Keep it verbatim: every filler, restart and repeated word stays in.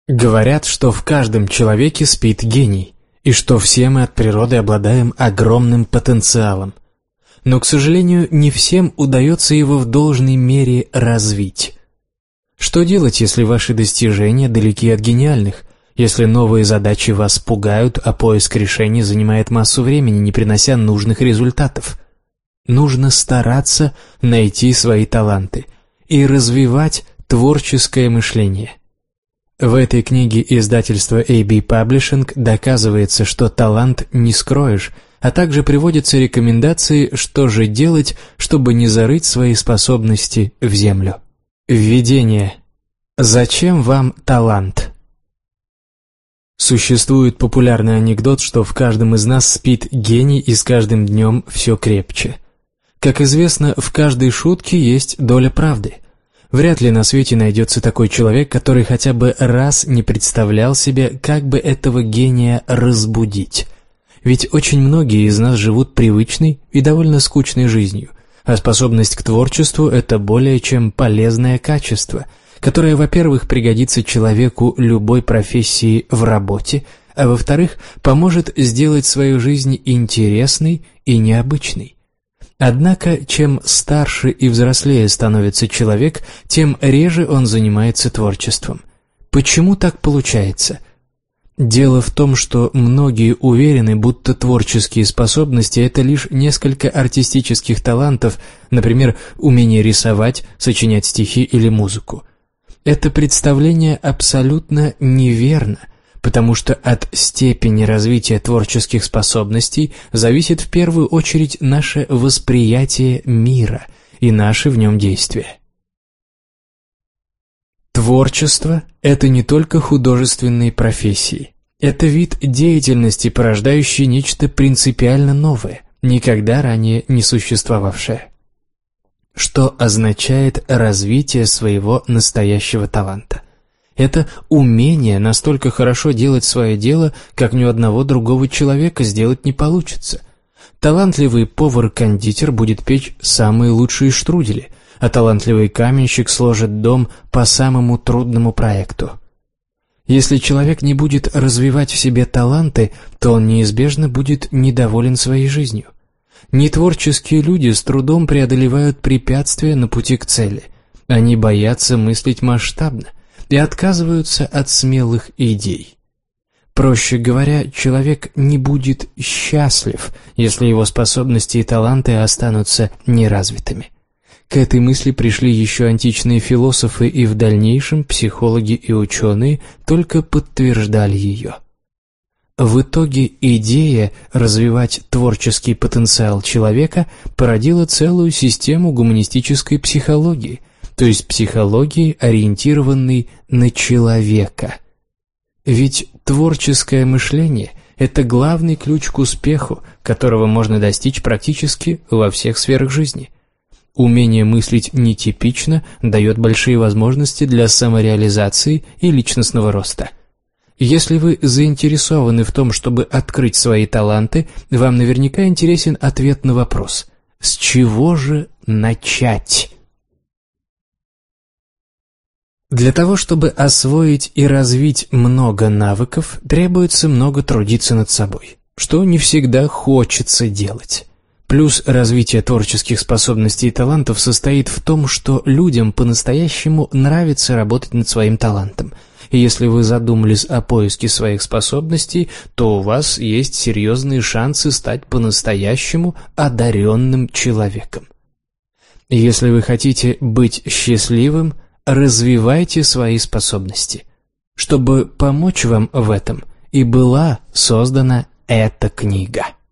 Говорят, что в каждом человеке спит гений, и что все мы от природы обладаем огромным потенциалом. Но, к сожалению, не всем удается его в должной мере развить. Что делать, если ваши достижения далеки от гениальных, если новые задачи вас пугают, а поиск решений занимает массу времени, не принося нужных результатов? Нужно стараться найти свои таланты и развивать творческое мышление. В этой книге издательства эй би Publishing доказывается, что талант не скроешь, а также приводятся рекомендации, что же делать, чтобы не зарыть свои способности в землю. Введение. Зачем вам талант? Существует популярный анекдот, что в каждом из нас спит гений, и с каждым днем все крепче. Как известно, в каждой шутке есть доля правды. Вряд ли на свете найдется такой человек, который хотя бы раз не представлял себе, как бы этого гения разбудить. Ведь очень многие из нас живут привычной и довольно скучной жизнью, а способность к творчеству – это более чем полезное качество, которое, во-первых, пригодится человеку любой профессии в работе, а во-вторых, поможет сделать свою жизнь интересной и необычной. Однако, чем старше и взрослее становится человек, тем реже он занимается творчеством. Почему так получается? Дело в том, что многие уверены, будто творческие способности – это лишь несколько артистических талантов, например, умение рисовать, сочинять стихи или музыку. Это представление абсолютно неверно, потому что от степени развития творческих способностей зависит в первую очередь наше восприятие мира и наши в нем действия. Творчество – это не только художественные профессии. Это вид деятельности, порождающий нечто принципиально новое, никогда ранее не существовавшее. Что означает развитие своего настоящего таланта? Это умение настолько хорошо делать свое дело, как ни у одного другого человека сделать не получится. Талантливый повар-кондитер будет печь самые лучшие штрудели, а талантливый каменщик сложит дом по самому трудному проекту. Если человек не будет развивать в себе таланты, то он неизбежно будет недоволен своей жизнью. Нетворческие люди с трудом преодолевают препятствия на пути к цели. Они боятся мыслить масштабно и отказываются от смелых идей. Проще говоря, человек не будет счастлив, если его способности и таланты останутся неразвитыми. К этой мысли пришли еще античные философы, и в дальнейшем психологи и ученые только подтверждали ее. В итоге идея развивать творческий потенциал человека породила целую систему гуманистической психологии, то есть психологии, ориентированной на человека. Ведь творческое мышление – это главный ключ к успеху, которого можно достичь практически во всех сферах жизни. Умение мыслить нетипично дает большие возможности для самореализации и личностного роста. Если вы заинтересованы в том, чтобы открыть свои таланты, вам наверняка интересен ответ на вопрос: с чего же начать? Для того, чтобы освоить и развить много навыков, требуется много трудиться над собой, что не всегда хочется делать. Плюс развитие творческих способностей и талантов состоит в том, что людям по-настоящему нравится работать над своим талантом. И если вы задумались о поиске своих способностей, то у вас есть серьезные шансы стать по-настоящему одаренным человеком. Если вы хотите быть счастливым, развивайте свои способности. Чтобы помочь вам в этом, и была создана эта книга.